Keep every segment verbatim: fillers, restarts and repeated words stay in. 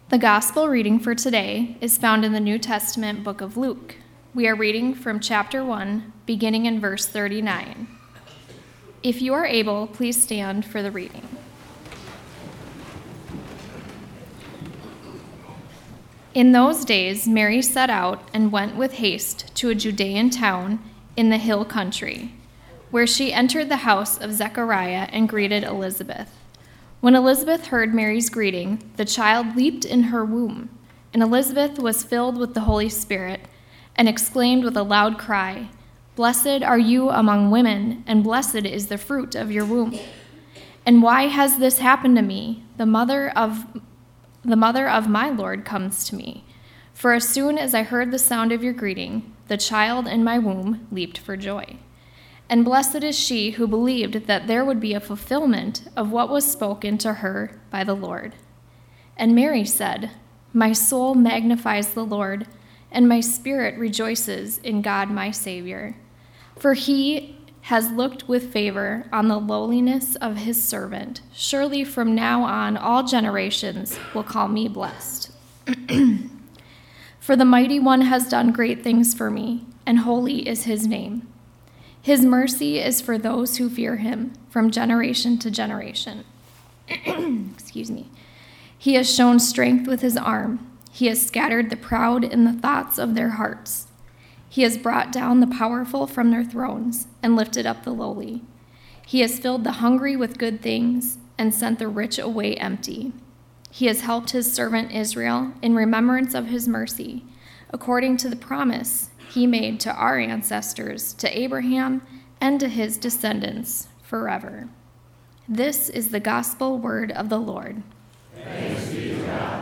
The gospel reading for today is found in the New Testament book of Luke. We are reading from chapter one, beginning in verse thirty-nine. If you are able, please stand for the reading. In those days, Mary set out and went with haste to a Judean town in the hill country, where she entered the house of Zechariah and greeted Elizabeth. When Elizabeth heard Mary's greeting, the child leaped in her womb, and Elizabeth was filled with the Holy Spirit and exclaimed with a loud cry, "Blessed are you among women, and blessed is the fruit of your womb. And why has this happened to me? The mother of the mother of my Lord comes to me. For as soon as I heard the sound of your greeting, the child in my womb leaped for joy. And blessed is she who believed that there would be a fulfillment of what was spoken to her by the Lord." And Mary said, "My soul magnifies the Lord, and my spirit rejoices in God my Savior. For he has looked with favor on the lowliness of his servant. Surely from now on all generations will call me blessed. For the Mighty One has done great things for me, and holy is his name. His mercy is for those who fear him from generation to generation." Excuse me. "He has shown strength with his arm. He has scattered the proud in the thoughts of their hearts. He has brought down the powerful from their thrones and lifted up the lowly. He has filled the hungry with good things and sent the rich away empty. He has helped his servant Israel in remembrance of his mercy, according to the promise he made to our ancestors, to Abraham, and to his descendants forever." This is the gospel word of the Lord. Thanks be to God.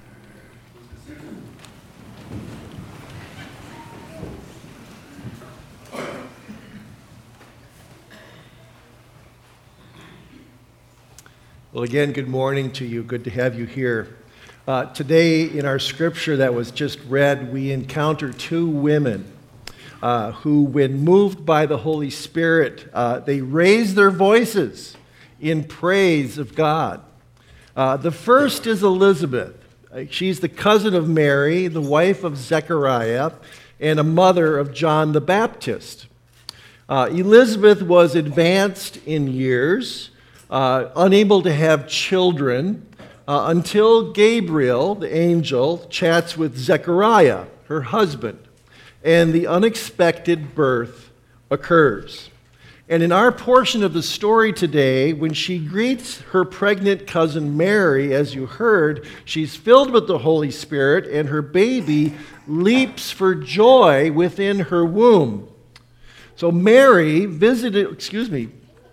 Well, again, good morning to you. Good to have you here. Uh, today, in our scripture that was just read, we encounter two women uh, who, when moved by the Holy Spirit, uh, they raise their voices in praise of God. Uh, the first is Elizabeth. She's the cousin of Mary, the wife of Zechariah, and a mother of John the Baptist. Uh, Elizabeth was advanced in years, uh, unable to have children, uh, until Gabriel, the angel, chats with Zechariah, her husband, and the unexpected birth occurs. And in our portion of the story today, when she greets her pregnant cousin Mary, as you heard, she's filled with the Holy Spirit, and her baby leaps for joy within her womb. So Mary visited, excuse me,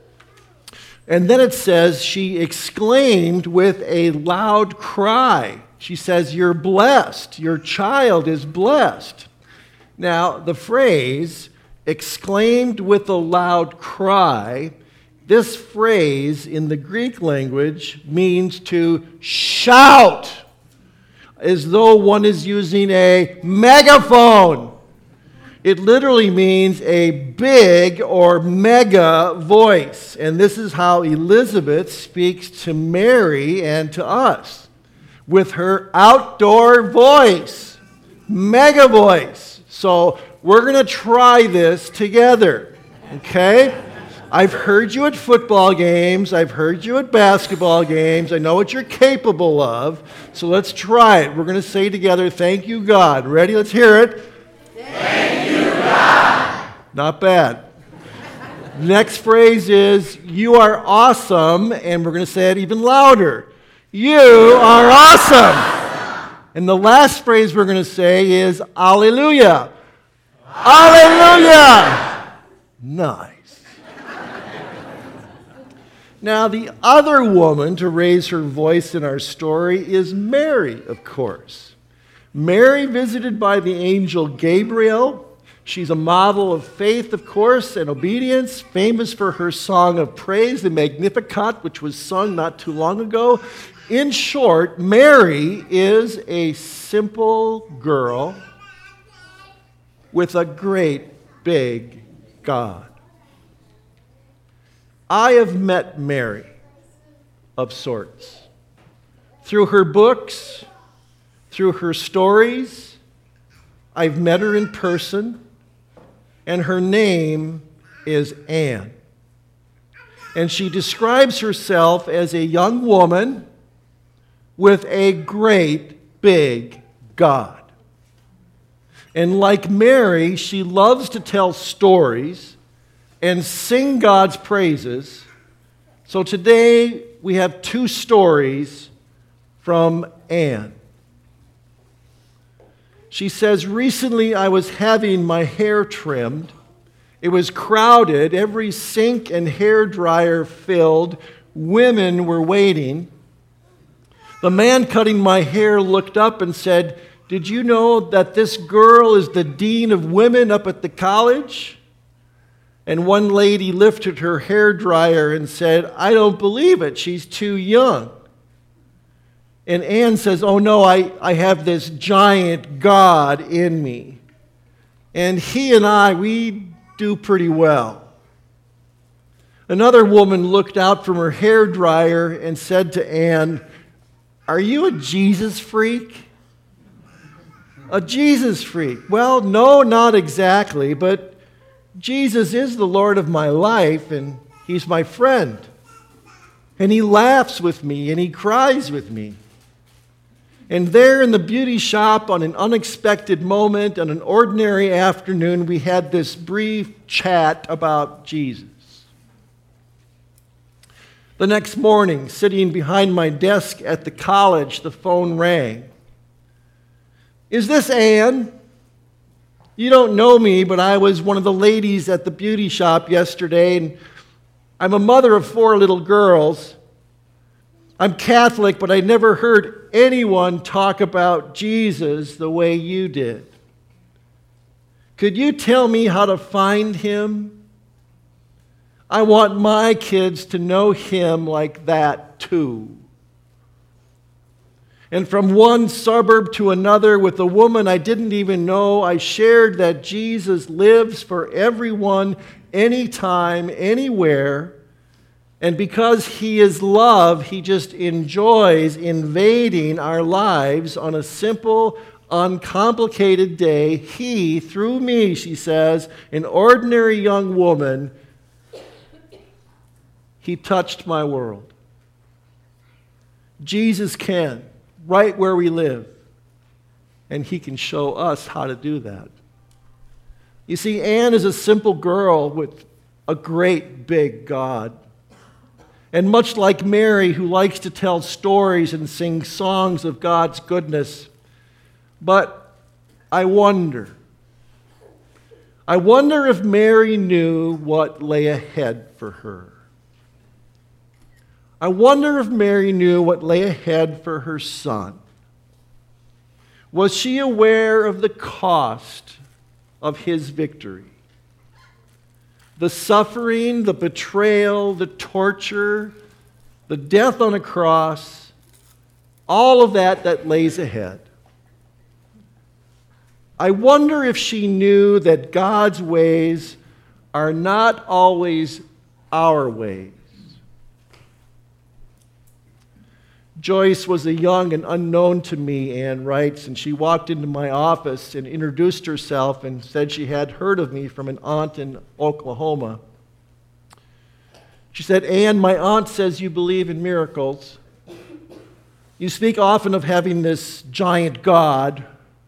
and then it says she exclaimed with a loud cry. She says, "You're blessed. Your child is blessed." Now, the phrase, exclaimed with a loud cry, this phrase in the Greek language means to shout, as though one is using a megaphone. It literally means a big or mega voice. And this is how Elizabeth speaks to Mary and to us, with her outdoor voice, mega voice. So we're going to try this together, okay? I've heard you at football games. I've heard you at basketball games. I know what you're capable of. So let's try it. We're going to say together, "Thank you, God." Ready? Let's hear it. Thank you, God. Not bad. Next phrase is, "You are awesome," and we're going to say it even louder. "You are awesome." And the last phrase we're going to say is, "Alleluia." Alleluia. Nice. Now, the other woman to raise her voice in our story is Mary, of course. Mary, visited by the angel Gabriel. She's a model of faith, of course, and obedience, famous for her song of praise, the Magnificat, which was sung not too long ago. In short, Mary is a simple girl with a great big God. I have met Mary of sorts. Through her books, Through her stories, I've met her in person, and her name is Anne. And she describes herself as a young woman with a great big God. And like Mary, she loves to tell stories and sing God's praises. So today we have two stories from Anne. She says, recently I was having my hair trimmed. It was crowded, every sink and hair dryer filled. Women were waiting. The man cutting my hair looked up and said, "Did you know that this girl is the dean of women up at the college?" And one lady lifted her hair dryer and said, "I don't believe it. She's too young." And Anne says, "Oh no, I, I have this giant God in me. And he and I, we do pretty well." Another woman looked out from her hair dryer and said to Anne, "Are you a Jesus freak?" "A Jesus freak? Well, no, not exactly, but Jesus is the Lord of my life, and he's my friend. And he laughs with me, and he cries with me. And there in the beauty shop on an unexpected moment, on an ordinary afternoon, we had this brief chat about Jesus. The next morning, sitting behind my desk at the college, the phone rang. "Is this Anne? You don't know me, but I was one of the ladies at the beauty shop yesterday, and I'm a mother of four little girls. I'm Catholic, but I never heard anyone talk about Jesus the way you did. Could you tell me how to find him? I want my kids to know him like that too." And from one suburb to another with a woman I didn't even know, I shared that Jesus lives for everyone, anytime, anywhere. And because he is love, he just enjoys invading our lives on a simple, uncomplicated day. He, through me, she says, an ordinary young woman, he touched my world. Jesus can, right where we live, and he can show us how to do that. You see, Anne is a simple girl with a great big God. And much like Mary, who likes to tell stories and sing songs of God's goodness. But I wonder, I wonder if Mary knew what lay ahead for her. I wonder if Mary knew what lay ahead for her son. Was she aware of the cost of his victory? The suffering, the betrayal, the torture, the death on a cross, all of that that lays ahead. I wonder if she knew that God's ways are not always our ways. Joyce was a young and unknown to me, Anne writes, and she walked into my office and introduced herself and said she had heard of me from an aunt in Oklahoma. She said, "Anne, my aunt says you believe in miracles. You speak often of having this giant God.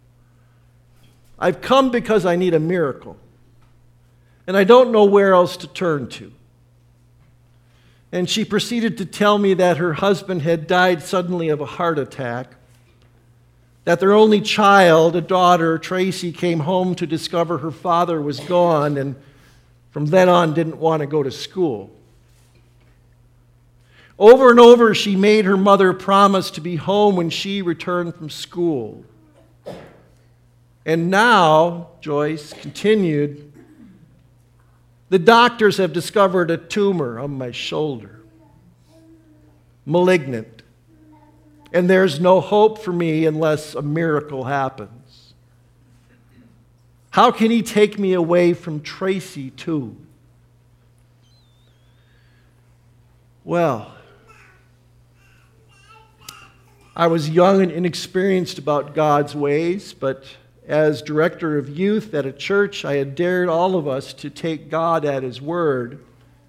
I've come because I need a miracle, and I don't know where else to turn to." And she proceeded to tell me that her husband had died suddenly of a heart attack, that their only child, a daughter, Tracy, came home to discover her father was gone, and from then on didn't want to go to school. Over and over, she made her mother promise to be home when she returned from school. And now, Joyce continued, the doctors have discovered a tumor on my shoulder, malignant, and there's no hope for me unless a miracle happens. How can he take me away from Tracy too? Well, I was young and inexperienced about God's ways, but as director of youth at a church, I had dared all of us to take God at His word.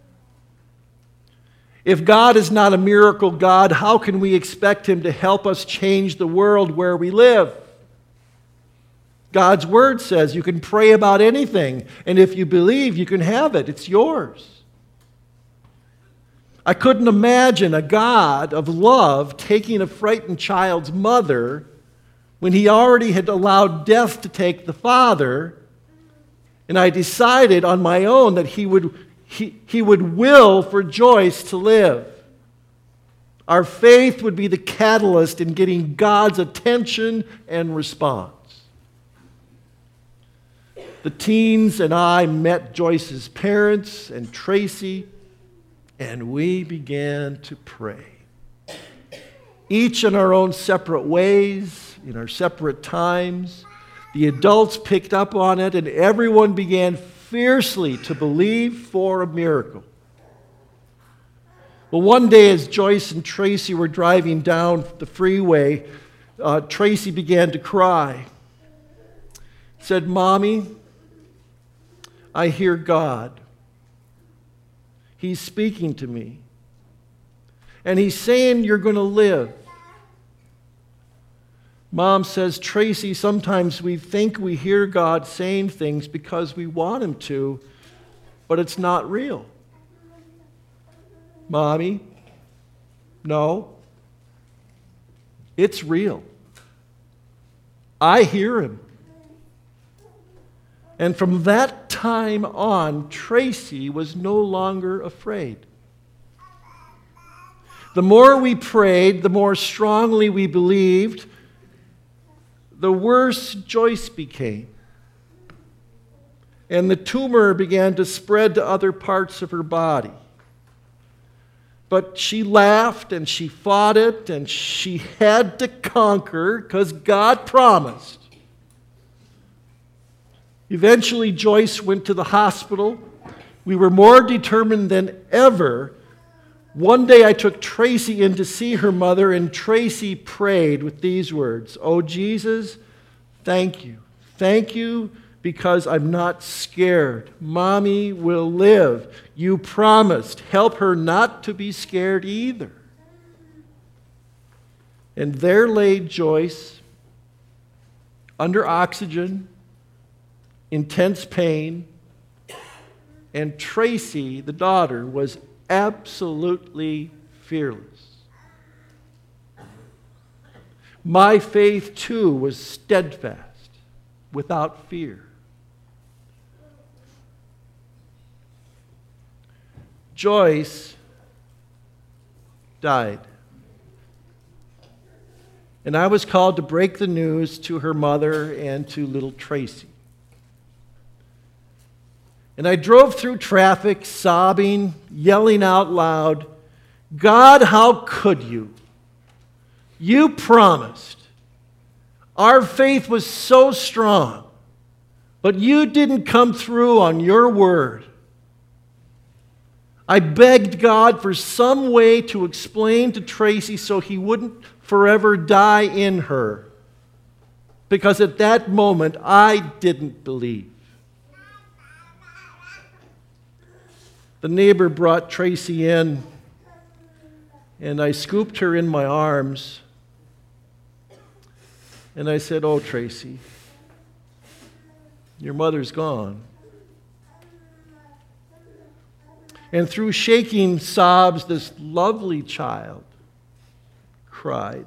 If God is not a miracle God, how can we expect Him to help us change the world where we live? God's word says you can pray about anything, and if you believe, you can have it. It's yours. I couldn't imagine a God of love taking a frightened child's mother when He already had allowed death to take the father, and I decided on my own that He would, he, he would will for Joyce to live. Our faith would be the catalyst in getting God's attention and response. The teens and I met Joyce's parents and Tracy, and we began to pray. Each in our own separate ways, in our separate times. The adults picked up on it, and everyone began fiercely to believe for a miracle. Well, one day as Joyce and Tracy were driving down the freeway, uh, Tracy began to cry. Said, "Mommy, I hear God. He's speaking to me. And He's saying you're going to live." Mom says, "Tracy, sometimes we think we hear God saying things because we want Him to, but it's not real." "Mommy, no, it's real. I hear Him." And from that time on, Tracy was no longer afraid. The more we prayed, the more strongly we believed, the worse Joyce became. And the tumor began to spread to other parts of her body. But she laughed and she fought it and she had to conquer because God promised. Eventually, Joyce went to the hospital. We were more determined than ever. One day I took Tracy in to see her mother, and Tracy prayed with these words, "Oh, Jesus, thank you. Thank you because I'm not scared. Mommy will live. You promised. Help her not to be scared either." And there lay Joyce under oxygen, intense pain, and Tracy, the daughter, was absolutely fearless. My faith, too, was steadfast, without fear. Joyce died. And I was called to break the news to her mother and to little Tracy. And I drove through traffic, sobbing, yelling out loud, "God, how could you? You promised. Our faith was so strong, but you didn't come through on your word." I begged God for some way to explain to Tracy so He wouldn't forever die in her, because at that moment I didn't believe. The neighbor brought Tracy in, and I scooped her in my arms, and I said, "Oh, Tracy, your mother's gone." And through shaking sobs, this lovely child cried,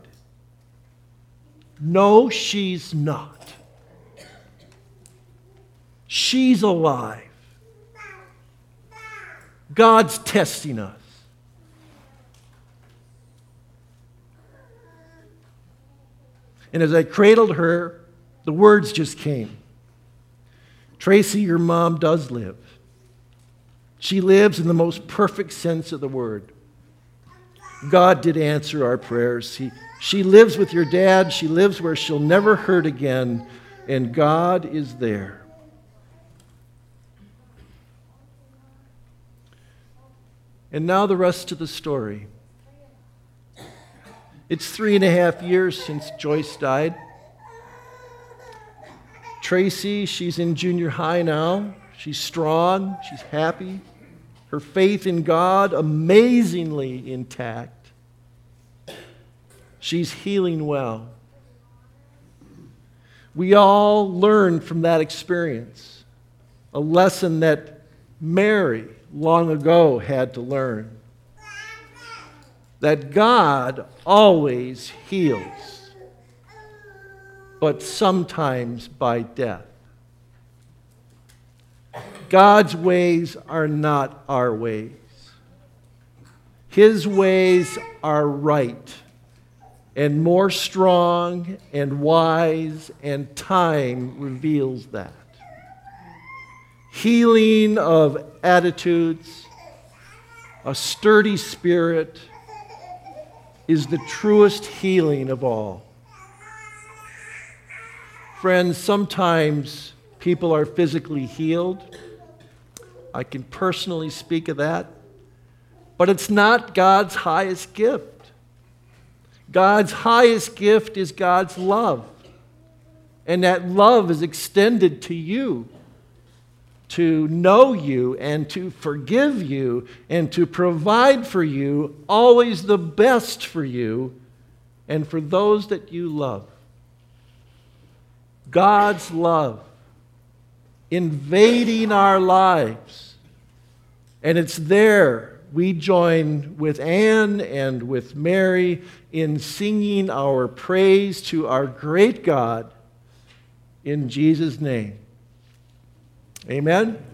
"No, she's not. She's alive. God's testing us." And as I cradled her, the words just came. "Tracy, your mom does live. She lives in the most perfect sense of the word. God did answer our prayers. He, she lives with your dad. She lives where she'll never hurt again, and God is there." And now the rest of the story. It's three and a half years since Joyce died. Tracy, she's in junior high now. She's strong. She's happy. Her faith in God, amazingly intact. She's healing well. We all learned from that experience a lesson that Mary long ago had to learn. That God always heals, but sometimes by death. God's ways are not our ways. His ways are right and more strong and wise, and time reveals that. Healing of attitudes, a sturdy spirit, is the truest healing of all. Friends, sometimes people are physically healed. I can personally speak of that. But it's not God's highest gift. God's highest gift is God's love. And that love is extended to you, to know you and to forgive you and to provide for you always the best for you and for those that you love. God's love invading our lives. And it's there we join with Anne and with Mary in singing our praise to our great God in Jesus' name. Amen.